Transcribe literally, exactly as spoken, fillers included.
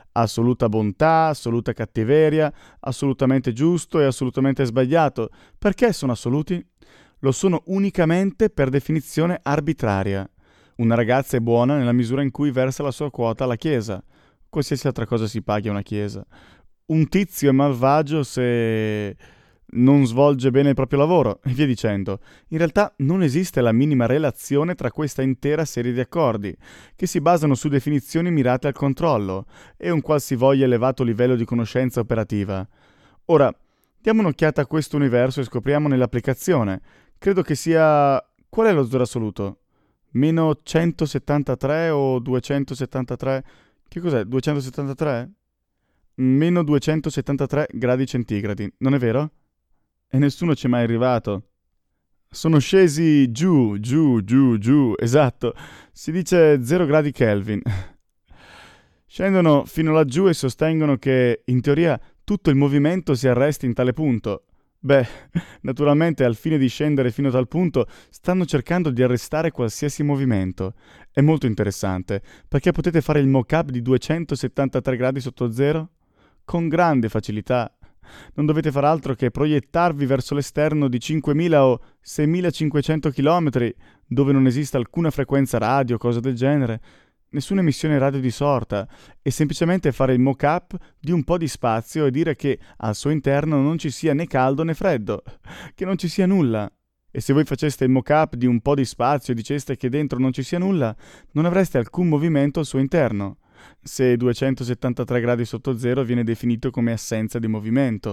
Assoluta bontà, assoluta cattiveria, assolutamente giusto e assolutamente sbagliato. Perché sono assoluti? Lo sono unicamente per definizione arbitraria. Una ragazza è buona nella misura in cui versa la sua quota alla Chiesa. Qualsiasi altra cosa si paghi a una Chiesa. Un tizio è malvagio se non svolge bene il proprio lavoro, e via dicendo. In realtà non esiste la minima relazione tra questa intera serie di accordi, che si basano su definizioni mirate al controllo e un qualsivoglia elevato livello di conoscenza operativa. Ora, diamo un'occhiata a questo universo e scopriamo nell'applicazione. Credo che sia... Qual è lo zero assoluto? Meno centosettantatré o duecentosettantatré? Che cos'è? duecentosettantatré? Meno duecentosettantatré gradi centigradi, non è vero? E nessuno ci è mai arrivato. Sono scesi giù, giù, giù, giù, esatto. Si dice zero gradi Kelvin. Scendono fino laggiù e sostengono che, in teoria, tutto il movimento si arresti in tale punto. Beh, naturalmente al fine di scendere fino a tal punto stanno cercando di arrestare qualsiasi movimento. È molto interessante, perché potete fare il mock-up di duecentosettantatré gradi sotto zero con grande facilità. Non dovete far altro che proiettarvi verso l'esterno di cinquemila o seimilacinquecento chilometri, dove non esiste alcuna frequenza radio o cosa del genere, nessuna emissione radio di sorta, e semplicemente fare il mock-up di un po' di spazio e dire che al suo interno non ci sia né caldo né freddo, che non ci sia nulla. E se voi faceste il mock-up di un po' di spazio e diceste che dentro non ci sia nulla, non avreste alcun movimento al suo interno, se duecentosettantatré gradi sotto zero viene definito come assenza di movimento.